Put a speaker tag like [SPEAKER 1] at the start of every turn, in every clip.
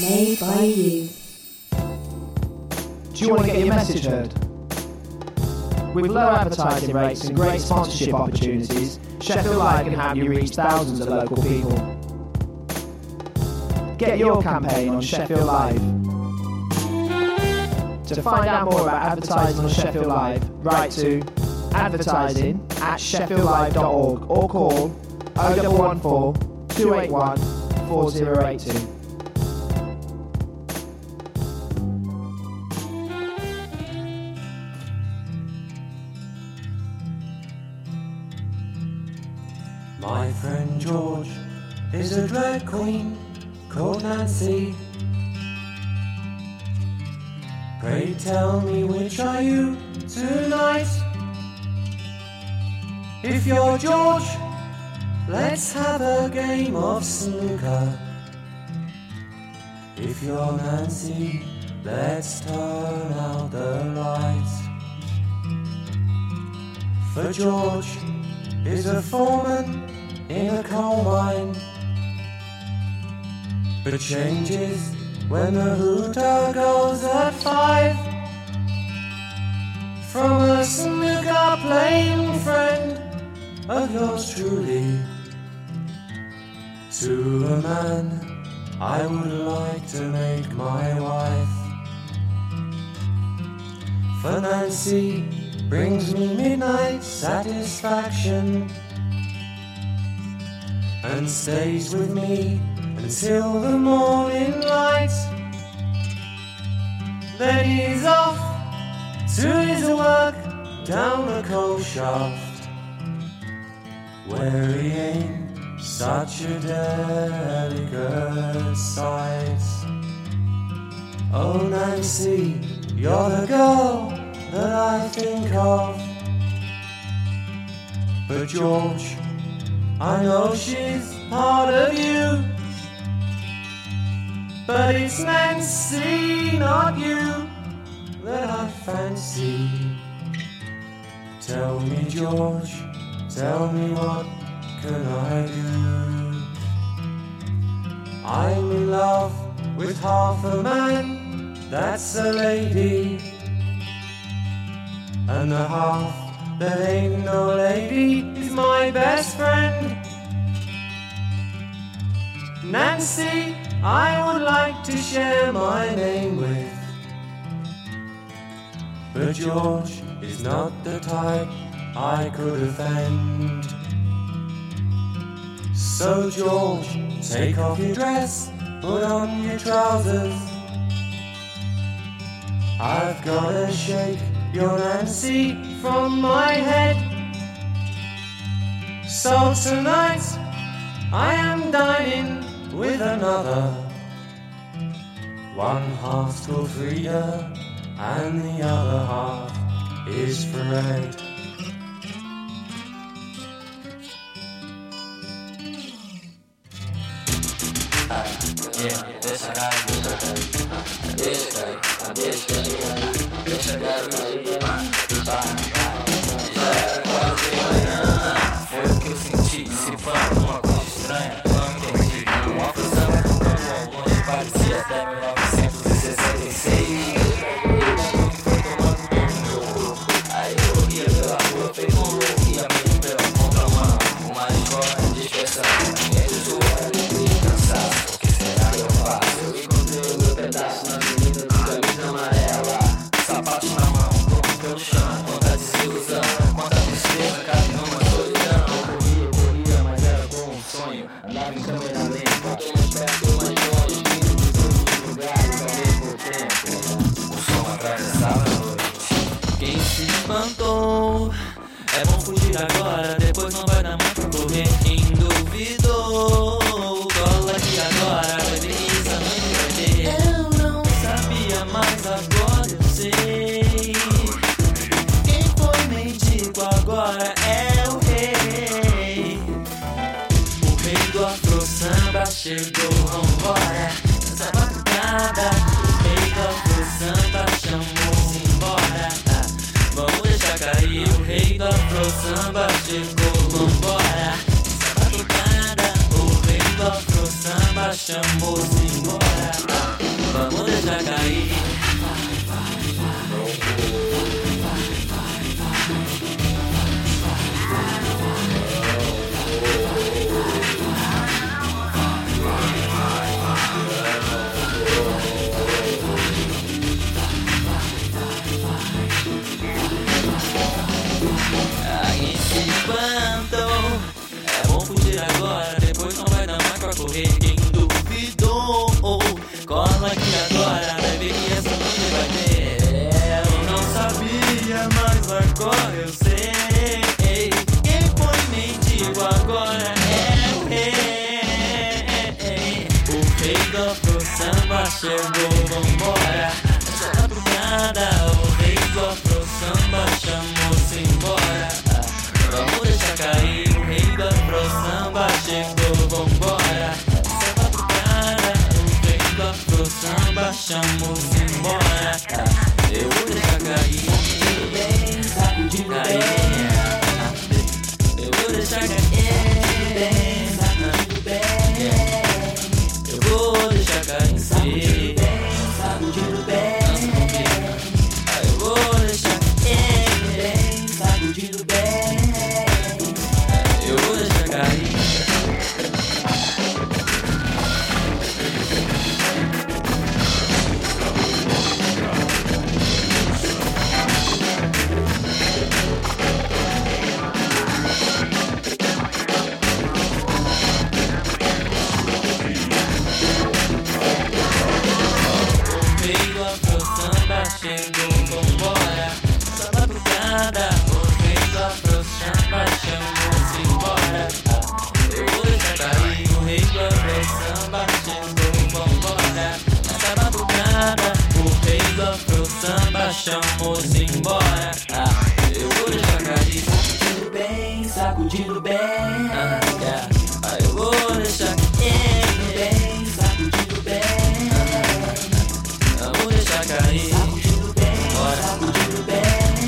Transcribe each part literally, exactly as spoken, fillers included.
[SPEAKER 1] made by you.
[SPEAKER 2] Do you want to get your message heard? With low advertising rates and great sponsorship opportunities, Sheffield Live can help you reach thousands of local people. Get your campaign on Sheffield Live. To find out more about advertising on Sheffield Live, write to advertising at sheffield live dot org or call oh one one four, two eight one, four oh eight two.
[SPEAKER 3] My friend George is a drag queen called Nancy. Pray tell me, which are you tonight? If you're George, let's have a game of snooker. If you're Nancy, let's turn out the lights. For George is a foreman in a coal mine, but changes when the hooter goes at five. From a snooker playing friend of yours truly, to a man I would like to make my wife. For Nancy brings me midnight satisfaction and stays with me until the morning light. Then he's off to his work down a coal shaft, where he ain't such a delicate sight. Oh Nancy, you're the girl that I think of. But George, I know she's part of you, but it's Nancy, not you, that I fancy. Tell me George, tell me what can I do? I'm in love with half a man, that's a lady, and the half that ain't no lady is my best friend. Nancy, I would like to share my name with, but George is not the type I could offend. So George, take off your dress, put on your trousers. I've gotta shake your Nancy from my head. So tonight I am dining with another. One half's called Frida and the other half is Fred.
[SPEAKER 4] Yeah, deixa a cara, deixa, deixa, deixa a cara, foi o que eu senti, se pá, uma coisa estranha, não entendi. Uma fusão com o longe parecia até mil novecentos e sessenta e seis. Foi tomando um jogo, aí eu ia pela rua, feito um louco, ia meio pela contramão. Uma escola de dispersão, entre sua alegria e cansaço. Eu encontrei o meu pedaço na avenida de camisa amarela. Sapato na mão, corpo pelo chão, conta desilusão, conta tristeza, caminhão, uma solidão. Eu corria, eu corria, mas era como um sonho. Andava em câmera lenta, mais perto, mais longe, vindo de todos os lugares ao mesmo tempo. O som atravessava a noite. Quem se espantou? É bom fugir agora, depois não vai dar mais pra correr. Quem duvidou? Cola aqui agora, vai ver isso, a noite vai ter. Eu não sabia, mas agora eu sei. Quem foi mendigo agora é o rei. O rei do afro samba chegou, vambora, dança batucada. O rei do afro samba chamou-se embora. Vamos deixar cair, o rei do afro samba chegou, vambora, dança batucada. O rei do afro samba chamou-se embora. fazer agora, depois não vai dar mais pra correr. Quem duvidou, cola aqui agora, vai ver que essa noite vai ter. Eu não sabia, mas agora eu sei. Quem foi mendigo agora é o rei. O rei do afro samba chegou, vambora. Já tá nada, o rei do afro samba chamou-se embora. Vamos deixar cair, o rei do afro samba chegou, vambora. Samba pro cara, o rei do afro samba chamou-se embora. Eu vou deixar cair, tudo bem, sacudindo bem. Eu vou deixar cair, bem, sacudindo bem. Eu vou deixar cair, sacudindo bem, sacudindo bem. Eu vou deixar cair, bem, sacudindo bem. Eu vou deixar cair. Chegou, vambora, samba pro cada, o rei do afro samba chamou-se embora. Eu vou deixar cair, o rei do afro samba chegou, vambora, samba pro cada, o rei do afro samba chamou-se embora. Eu vou deixar cair, sacudindo bem, sacudindo bem. Ah, yeah. Ah, eu vou deixar cair, bem, sacudindo bem. Eu vou deixar cair. Sacudindo bem,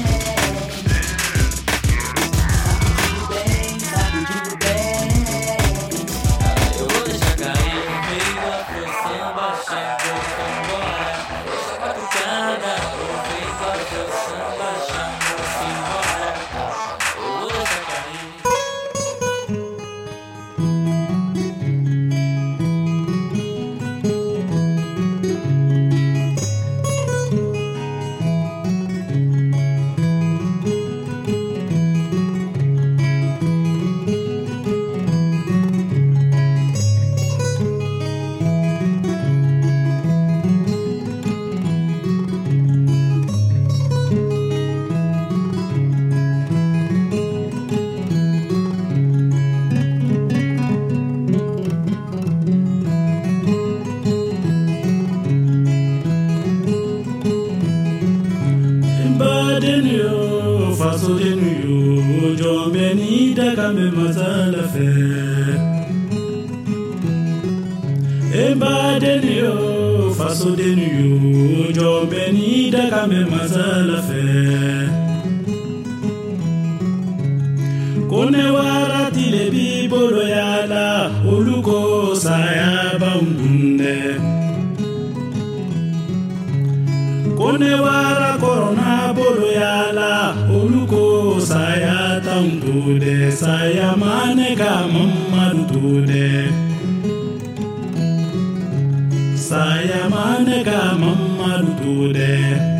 [SPEAKER 4] sacudindo bem. Eu vou deixar cair, o rei do afro samba chegou, vambora. Samba pro cara, o rei do afro samba chamou-se embora. Eu vou deixar cair.
[SPEAKER 1] Embadenio, faso denio, jo benida kame mazala fe. Kone warati le bibolo yala, uluko saya baundunde. Kone wara corona bolo yala, uluko saya taundude, saya maneka mamadude. Saya maneka mamadude.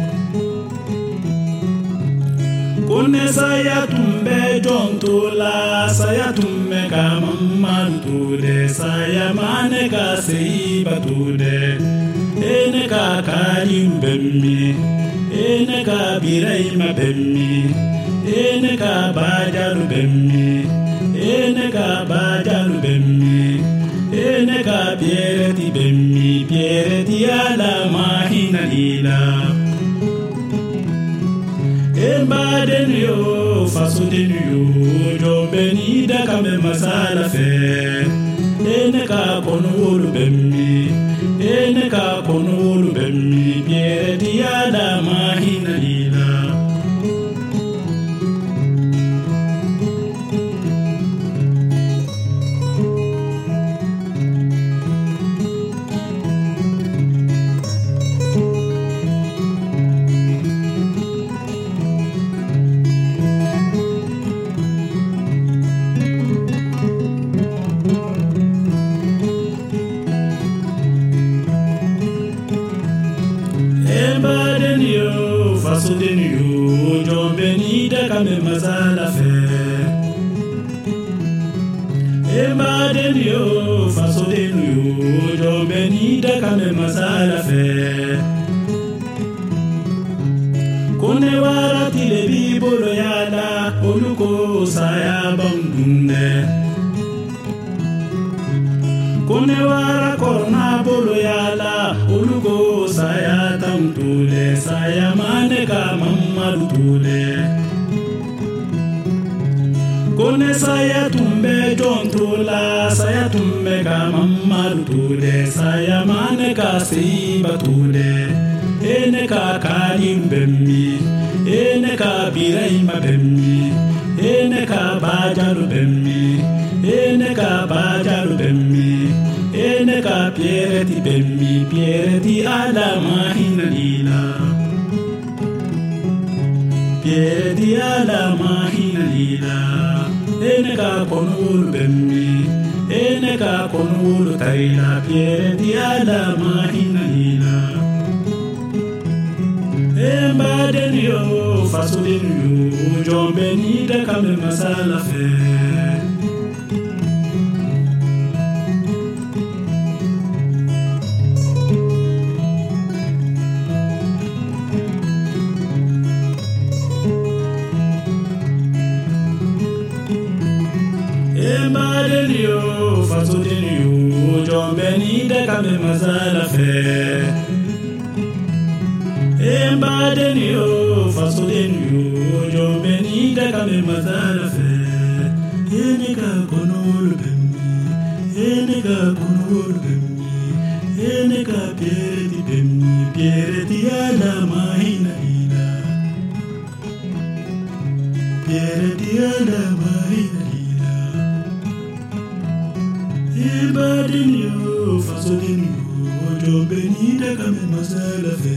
[SPEAKER 1] Kone saya tumbe jontola, saya tumbe ka mamadude, saya maneka seibatude. Ene ka kaliu bemmi, ene ka biraima bemmi, ene ka bajalu bemmi, ene ka bajalu bemmi, ene ka piereti bemmi, piereti ala mahina lila. Embadenio, faso denio, jo benida kame masala fe. Ene ka konulu bemmi, ene ka konulu bemmi, piereti ala mahina lila. Faso denio, jo benida kame mazala fe. Embaden yo, fasoden yo, jomeni de kame masala fe. Kone warati le bibolo yala, oluko saya bandunde. Kone wara korona bolo yala, oluko saya tamtule, saya maneka mamadu tule. Kone saya tumbe jontula, saya tumbe ka mamadu tule, saya maneka siba tule. Ene ka kalim bemmi, ene ka biraima bemmi, ene ka bajalu bemmi, ene ka bajalu bemmi, ene ka piereti bemmi, piereti ala mahina lila, piereti ala mahina lila, ene ka konulu bemmi, ene ka konulu taila, piereti ala mahina lila. Embaden yo, fasoden yo, jombeni de kame masala fe. Embaden yo, fasoden yo, jombeni de kame masala fe. Embaden yo, fasoden yo, jombeni de kame masala fe. Eneka konolu bemmi, eneka konolu bemmi, eneka piereti bemmi, piereti ala mahina ila, piereti ala mahina ila. Embaden yo, fasoden yo, jombeni de kame masala fe.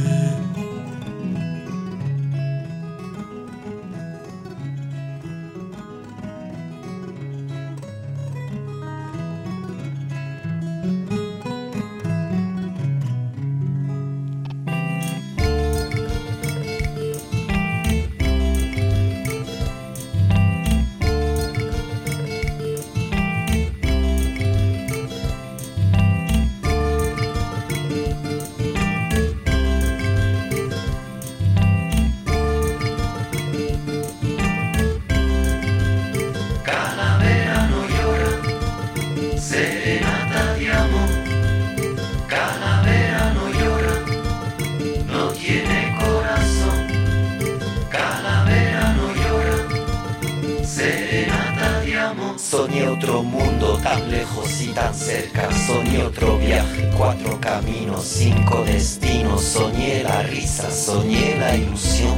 [SPEAKER 5] Soñé otro mundo tan lejos y tan cerca. Soñé otro viaje, cuatro caminos, cinco destinos. Soñé la risa, soñé la ilusión.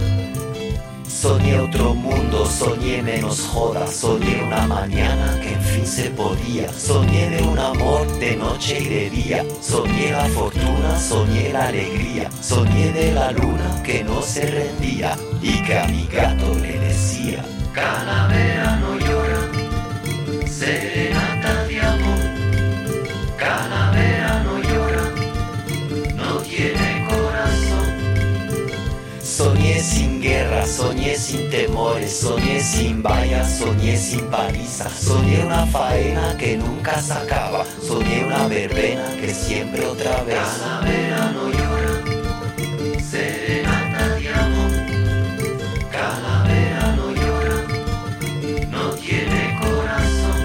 [SPEAKER 5] Soñé otro mundo, soñé menos joda. Soñé una mañana que en fin se podía. Soñé de un amor de noche y de día. Soñé la fortuna, soñé la alegría. Soñé de la luna que no se rendía y que a mi gato le decía: calavera no llora, serenata de amor. Calavera no llora, no tiene corazón. Soñé sin guerra, soñé sin temores, soñé sin vallas, soñé sin paliza. Soñé una faena que nunca se acaba, soñé una verbena que siempre otra vez. Calavera no llora, serenata de amor. Calavera no llora, no tiene corazón.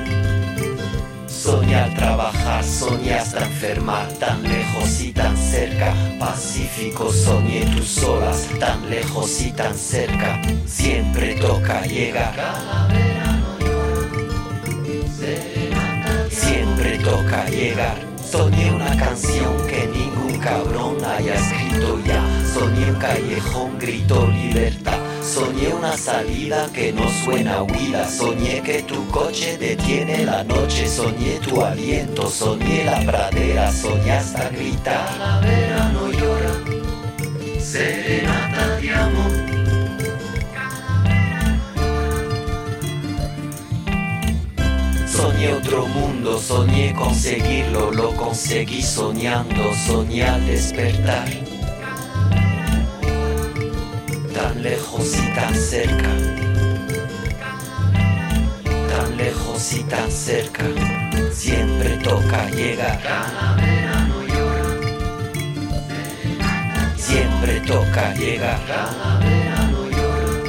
[SPEAKER 5] Soñé al trabajar, soñé hasta enfermar, tan lejos y tan cerca. Pacífico, soñé tus olas, tan lejos y tan cerca. Siempre toca llegar. Calavera no llora, serenata. Siempre toca llegar. Soñé una canción que ningún cabrón haya escrito ya. Soñé un callejón, grito libertad. Soñé una salida que no suena huida. Soñé que tu coche detiene la noche. Soñé tu aliento, soñé la pradera. Soñé hasta gritar. Calavera no llora, serenata de amor. Soñé otro mundo, soñé conseguirlo. Lo conseguí soñando, soñé al despertar. Tan lejos y tan cerca, tan lejos lejos y tan cerca, siempre toca llegar. Calavera no llora, siempre toca llegar. Calavera no llora.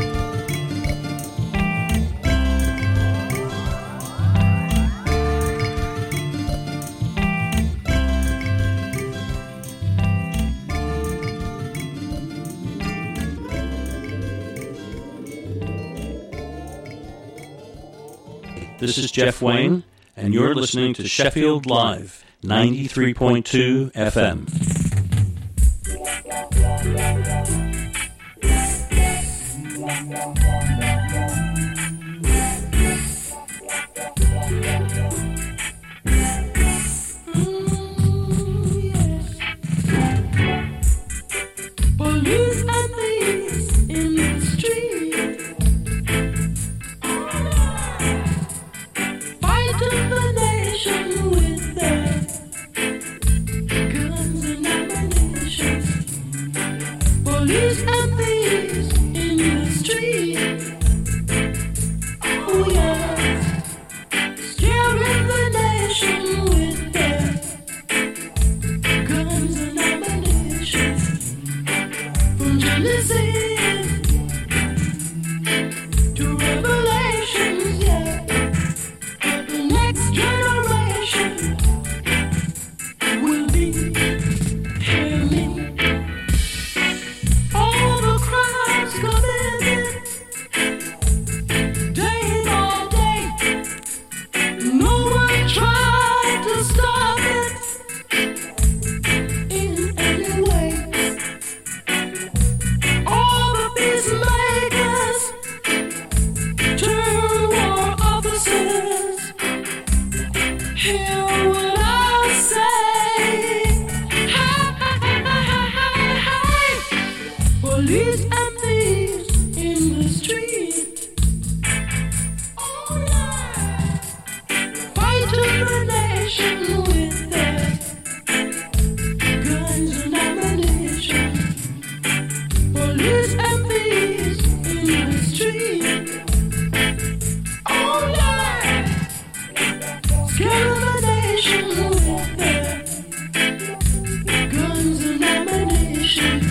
[SPEAKER 6] This is Jeff Wayne, and you're listening to Sheffield Live, ninety-three point two F M.
[SPEAKER 7] Police and thieves in the street, fighting the nation with their guns and ammunition. Police and thieves in the street, oh yeah, scaring the nation with their guns and ammunition. From Genesis to Revelations, yeah. But the next generation will be hearing all the crimes committed day by day. No one tried to stop it in any way. All the peacemakers turn war officers. Hear what I say. Hey, hey, hey, hey, hey. Police and thieves in the street. Oh yeah. Fighting the nation with their guns and ammunition. Police and thieves in the street. Oh yeah, scaring the nation with their guns and ammunition.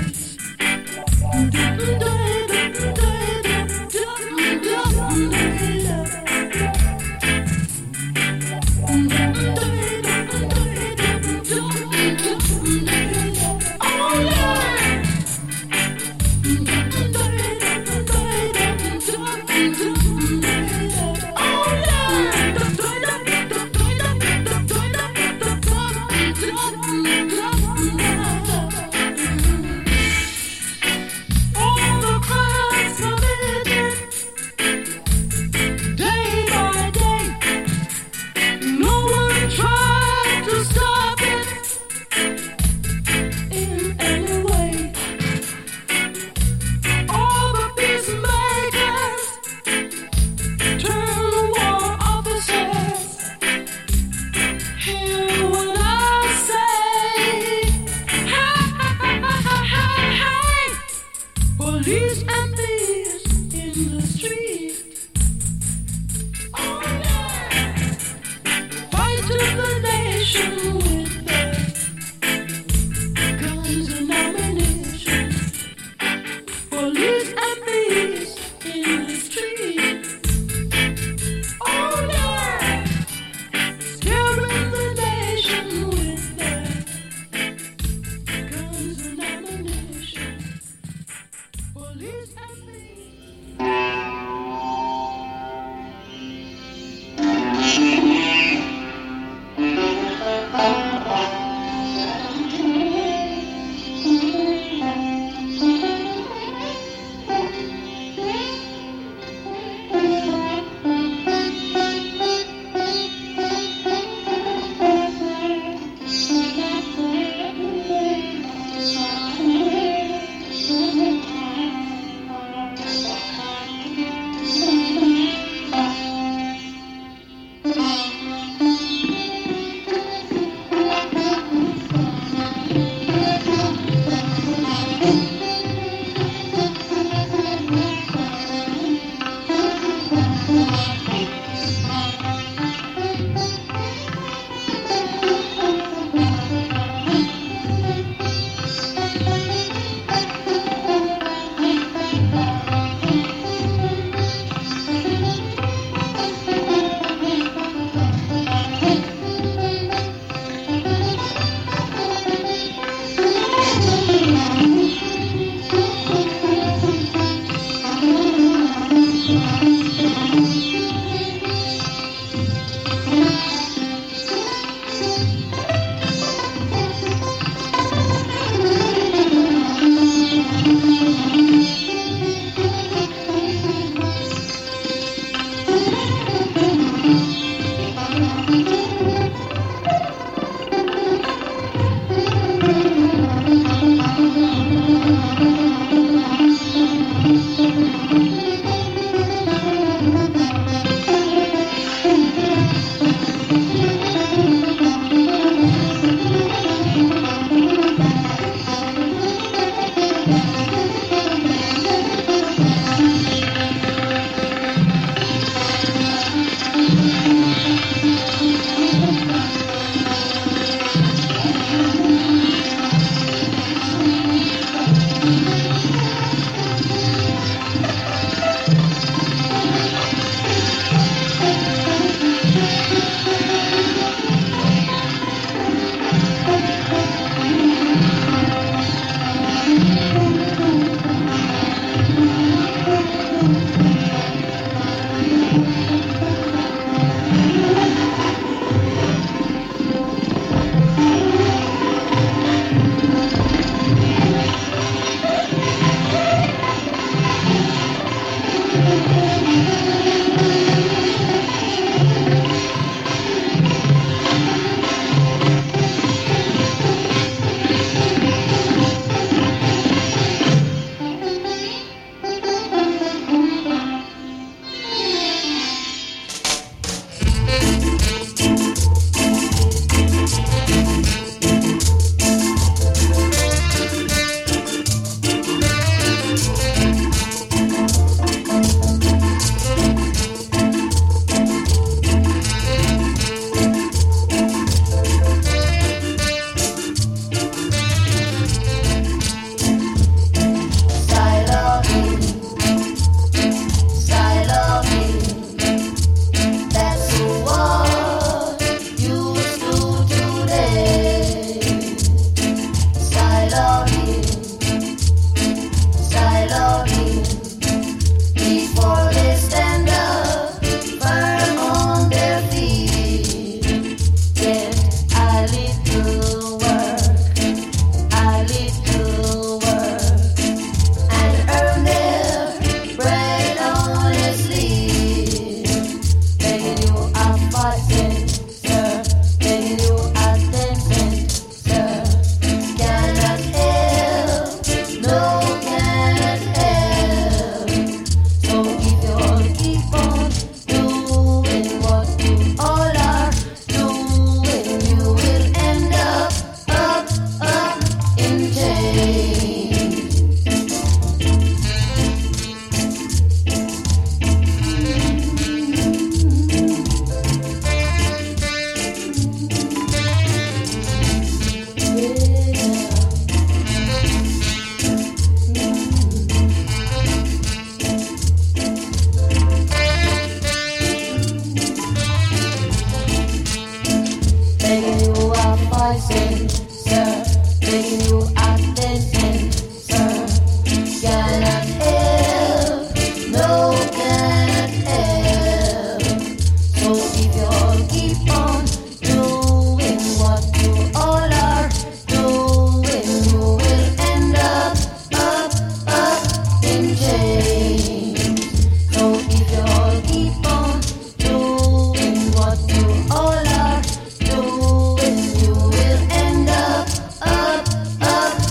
[SPEAKER 8] Up, up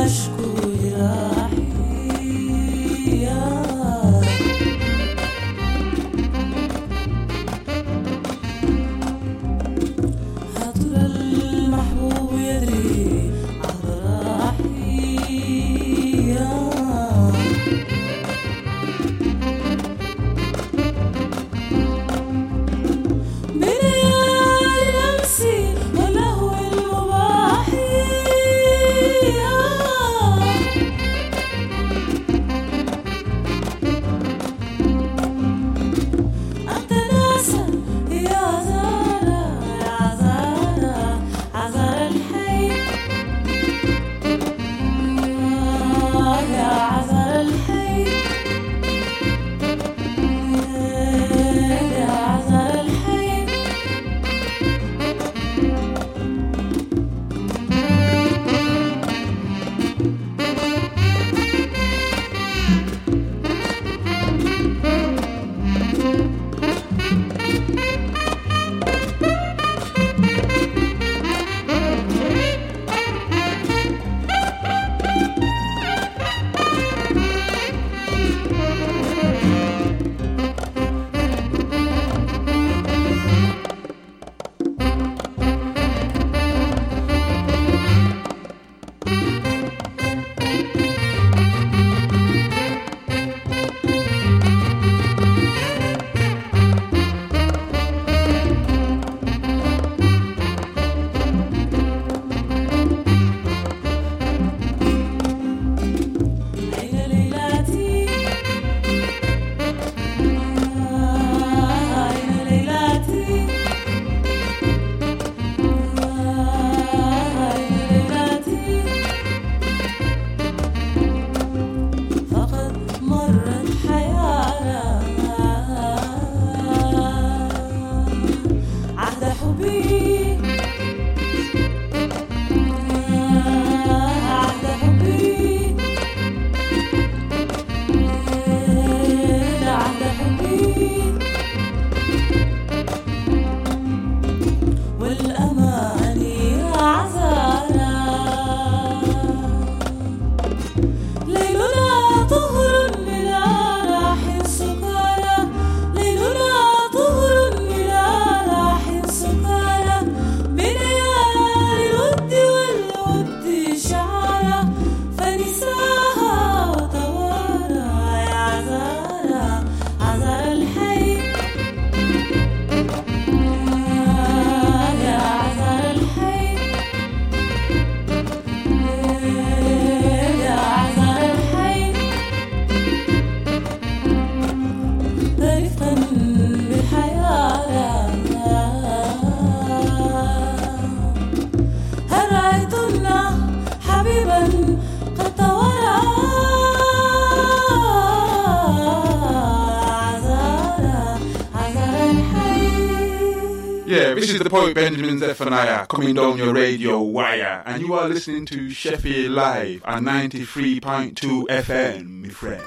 [SPEAKER 8] Yeah, this is the poet Benjamin Zephaniah coming down your radio wire, and you are listening to Sheffield Live at ninety-three point two F M, my friend.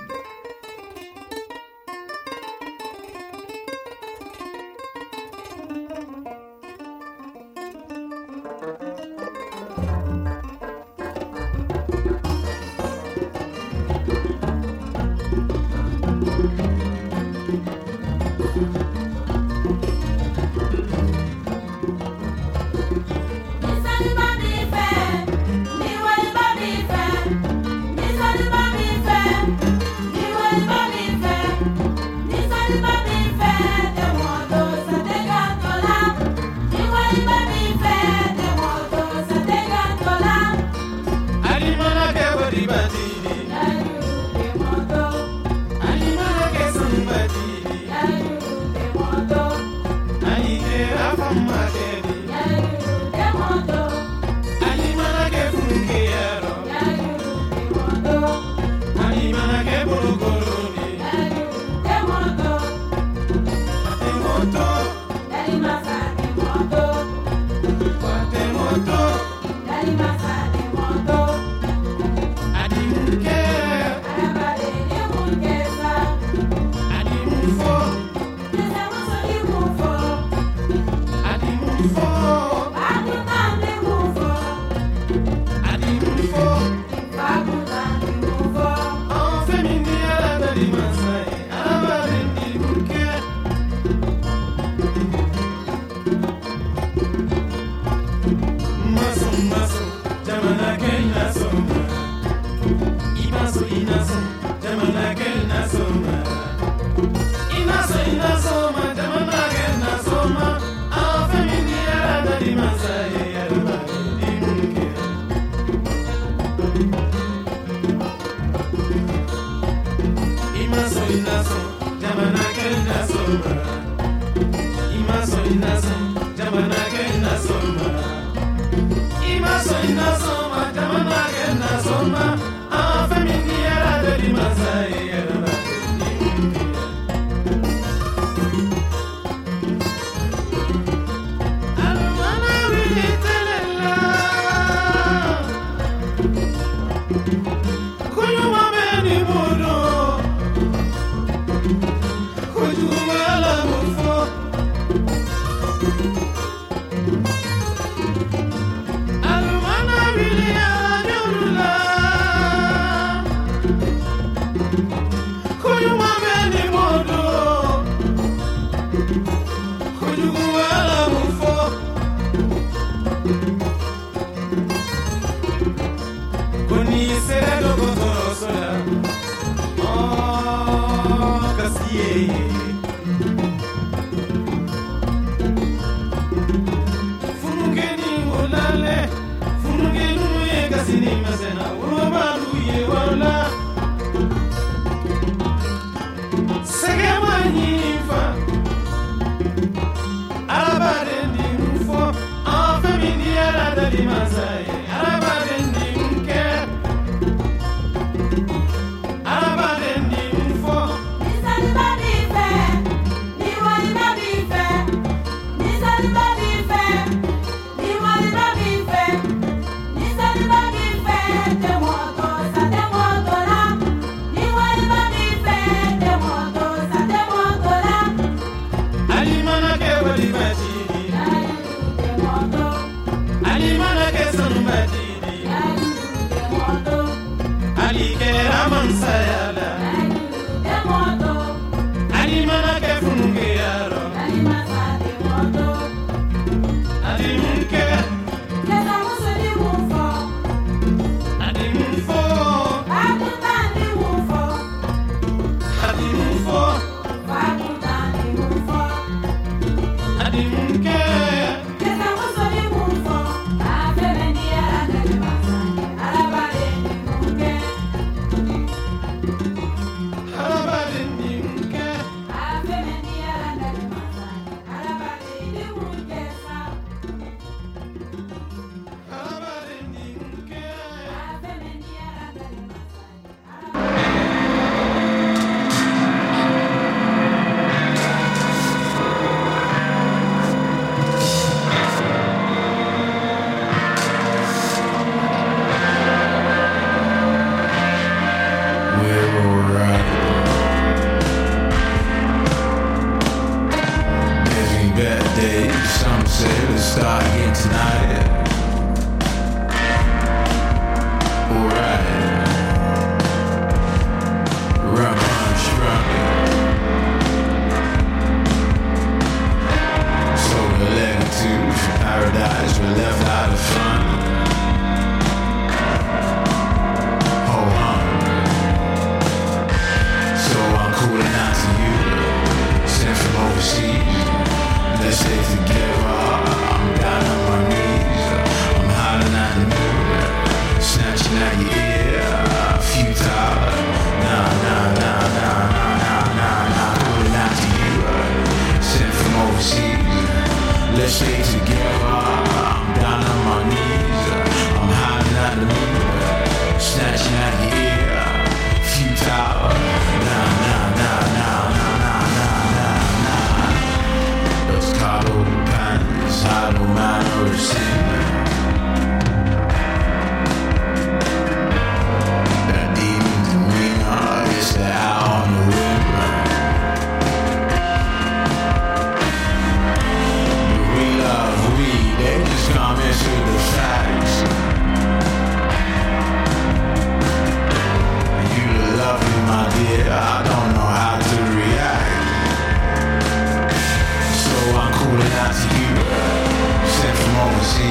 [SPEAKER 9] I didn't
[SPEAKER 3] inaso, jamanake inaso ma. Imaso inaso, jamanake inaso ma. Imaso inaso ma, jamanake inaso ma. Ah, femini era de limasai era la Alumana wili telela. Kuyuma meni mudo. Kuyuma la mufo. Alumana wili anyurula. Kuyuma meni mudo. Kuyuma la mufo. Koni sere dogo toro sola. Oh, kasiye. Funugeni olale, funugenu ye kasini masena, urobalu ye wala. Sege manyifa, arabare ndi mfo, enfemi di arada di masai, arabare ndi mke, arabare ndi mfo. Alimana ke wali batidi, alimana ke sanu batidi, ali ke raman sayala, alimana ke fununge yaro, alimunke, alimunfo, alimunfo, alimunke.
[SPEAKER 9] Some say let's start again tonight. Alright. Run, run, struggling. So we're led to paradise, we're left out of fun. Hold on. So I'm calling out to you, sent from overseas. Let's stay together. I'm down on my knees. I'm hiding out the mirror, snatching at your ear. Futile. Nah, nah, nah, nah, nah, nah, nah, nah. Calling out to you, sent from overseas. Let's stay together. I'm down on my knees. I'm hiding out the mirror, snatching at your ear. Futile. Nah, nah, nah, nah, nah, nah, nah, nah, nah. Hollow pants, hollow manner of sin. The demons and ringers, they're out on the river. The we love we, they just come into the facts. And you love me, my dear, I don't know how to react. I'm calling out to you, sent from overseas.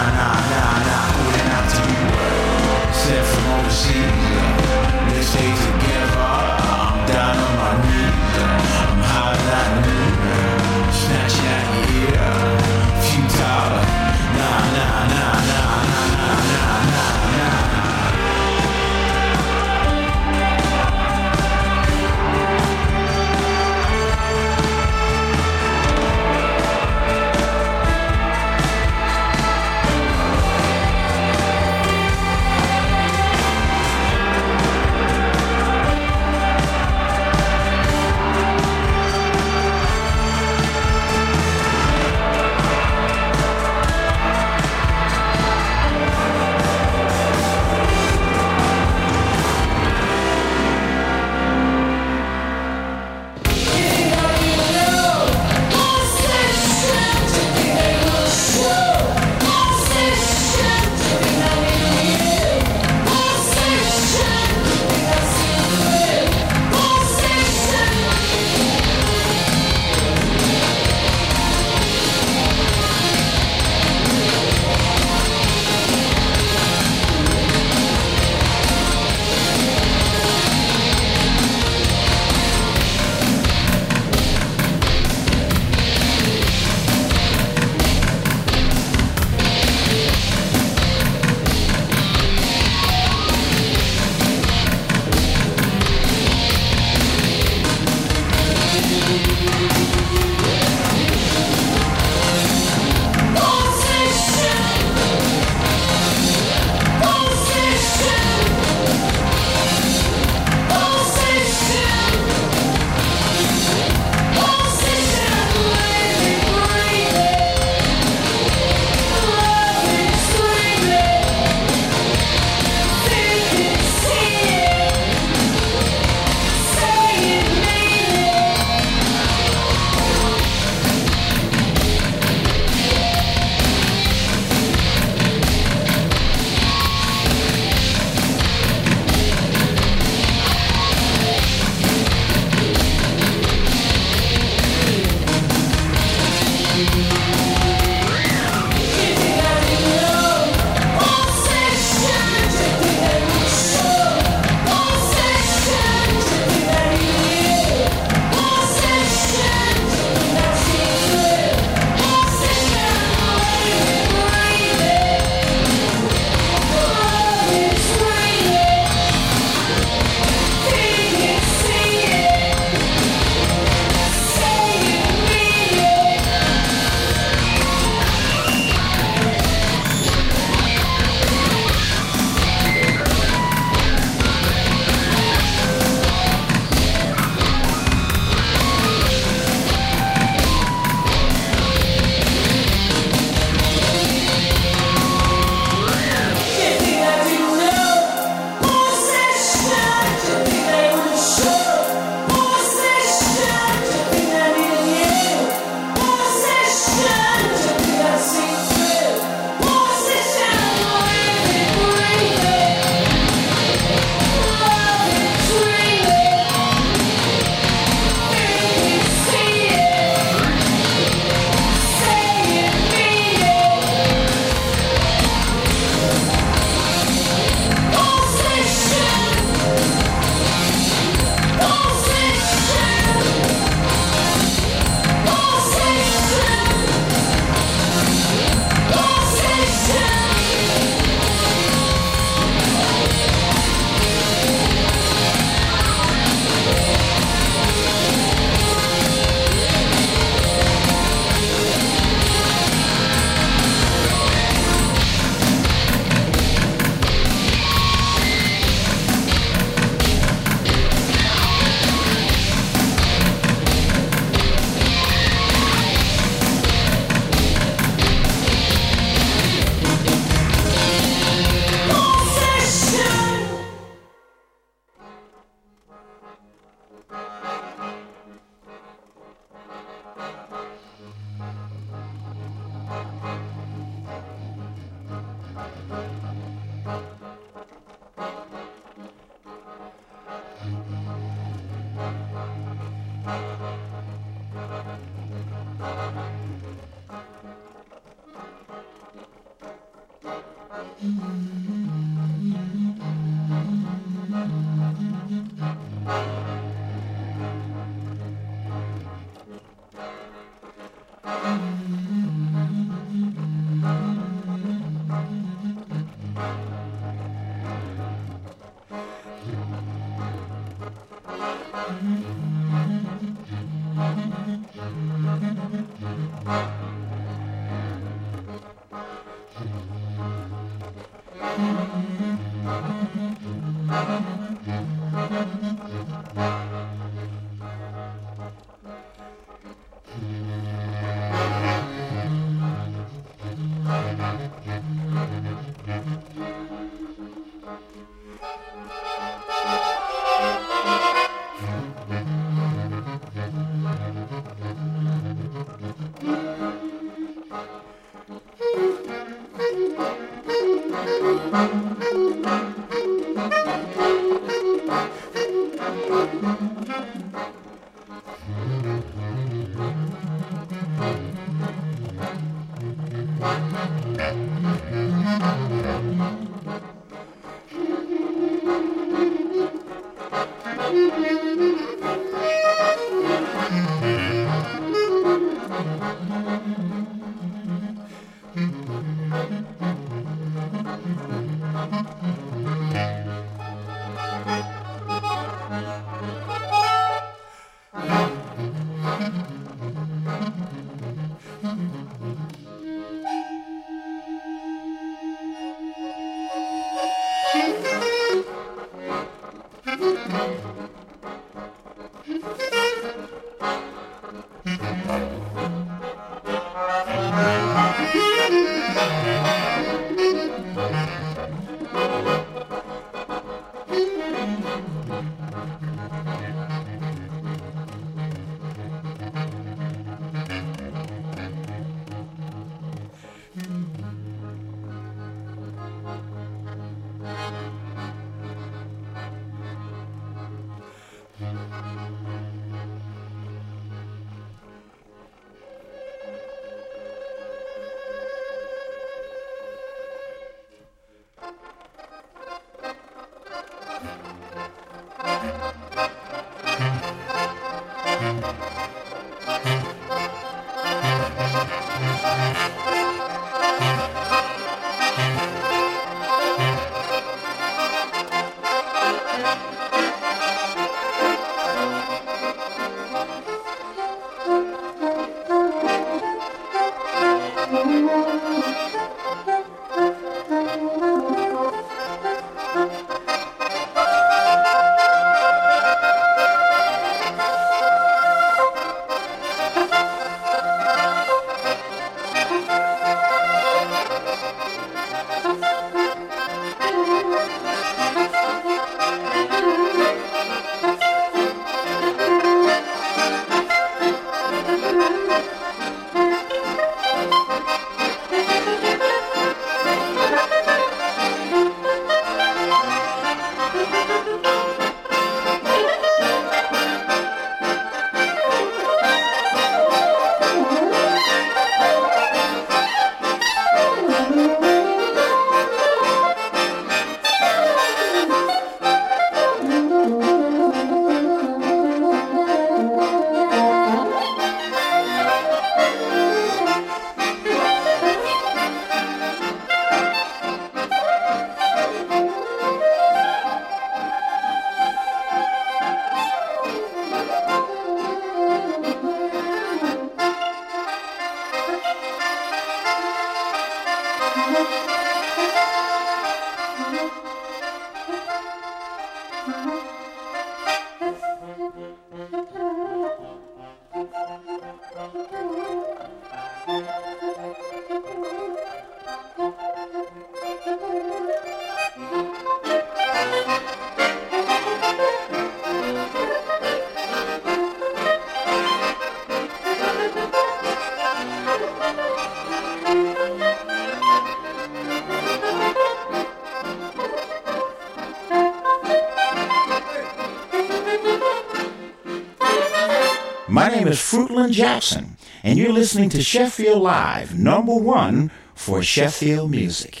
[SPEAKER 10] My name is Fruitland Jackson, and you're listening to Sheffield Live, number one for Sheffield music.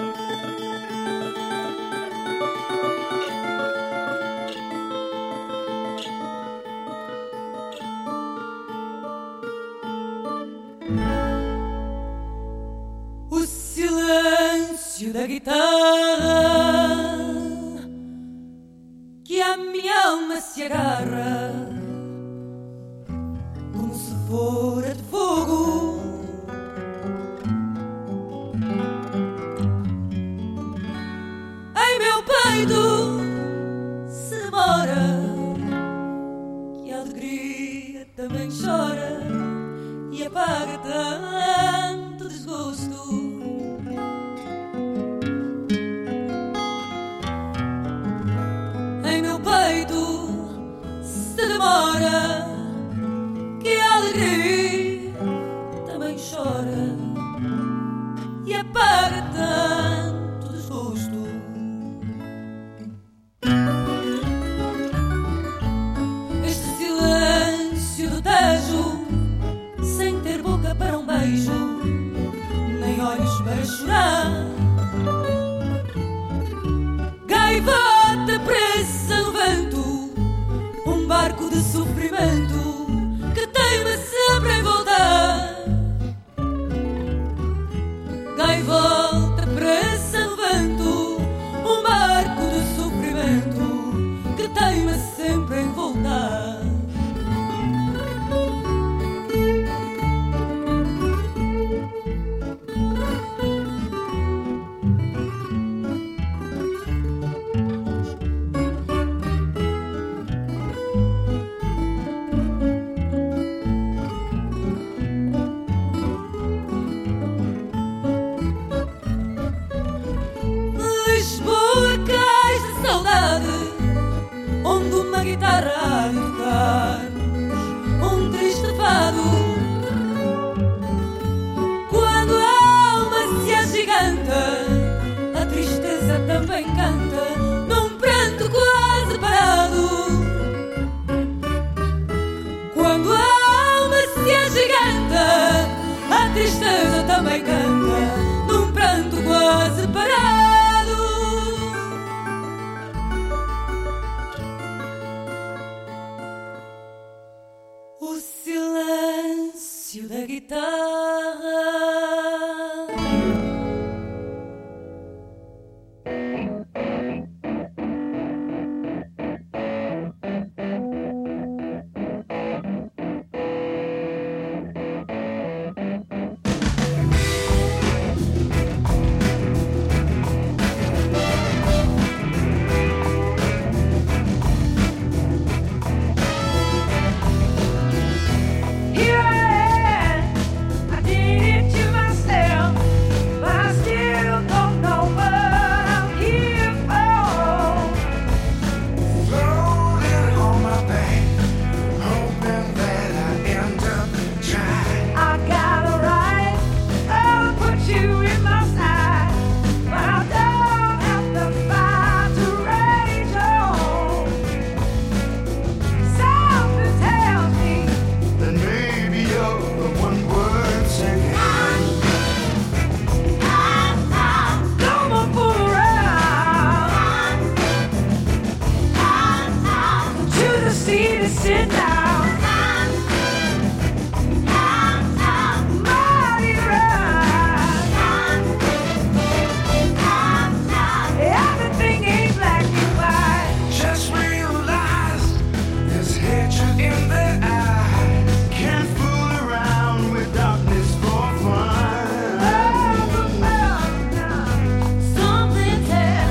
[SPEAKER 7] O silêncio da guitarra que a minha alma se agarra como se fora de fogo. Em meu peito se demora, que a alegria também chora e apaga tanto desgosto. Em meu peito se demora, que a alegria também chora e apaga tanto desgosto. Este silêncio do Tejo, sem ter boca para um beijo, nem olhos para chorar. Gaivota presa no vento, um barco de sofrimento que teima sempre em voltar. Gaivota presa no vento, um barco de sofrimento que teima sempre em voltar. Onde uma guitarra há de tocar um triste fado. Quando a alma se agiganta, a tristeza também canta num pranto quase parado. Quando a alma se agiganta, a tristeza também canta num pranto quase parado. O silêncio da guitarra.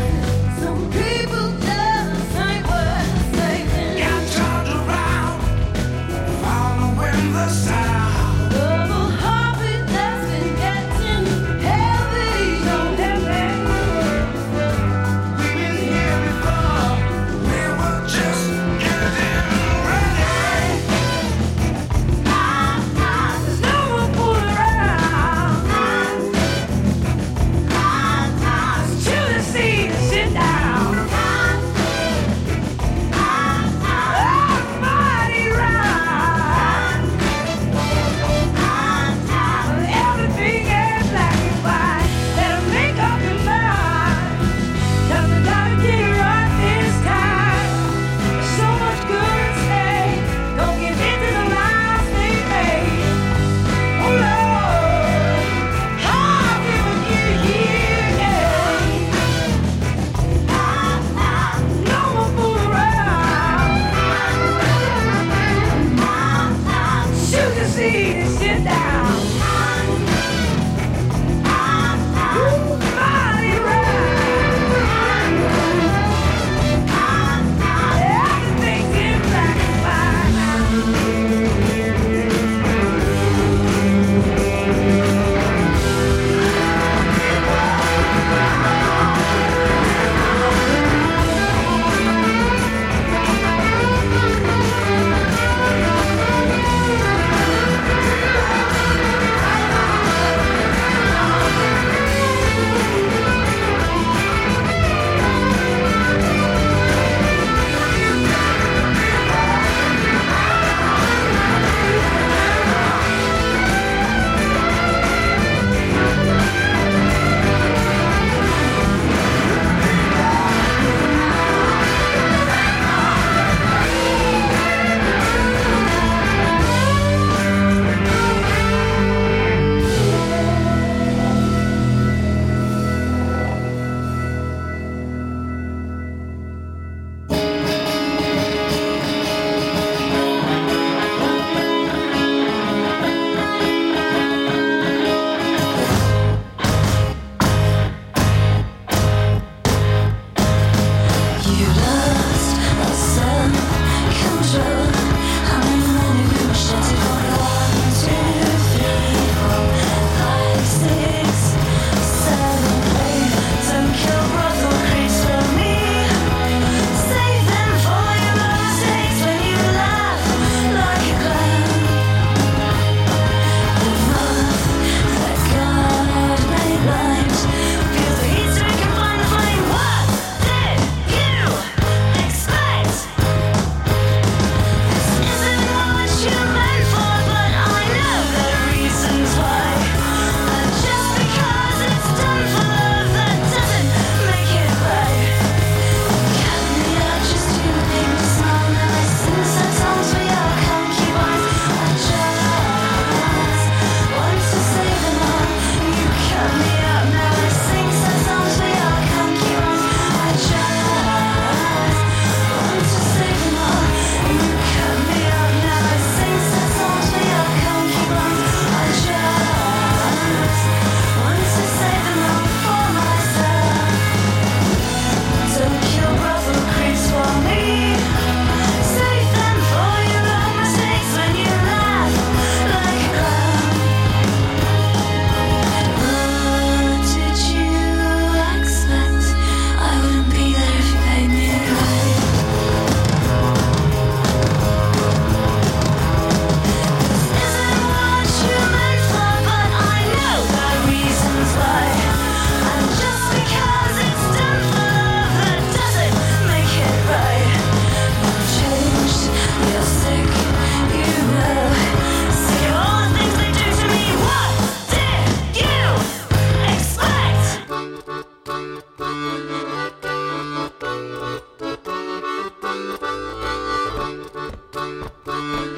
[SPEAKER 7] Some people just ain't worth saving.
[SPEAKER 3] Thank you.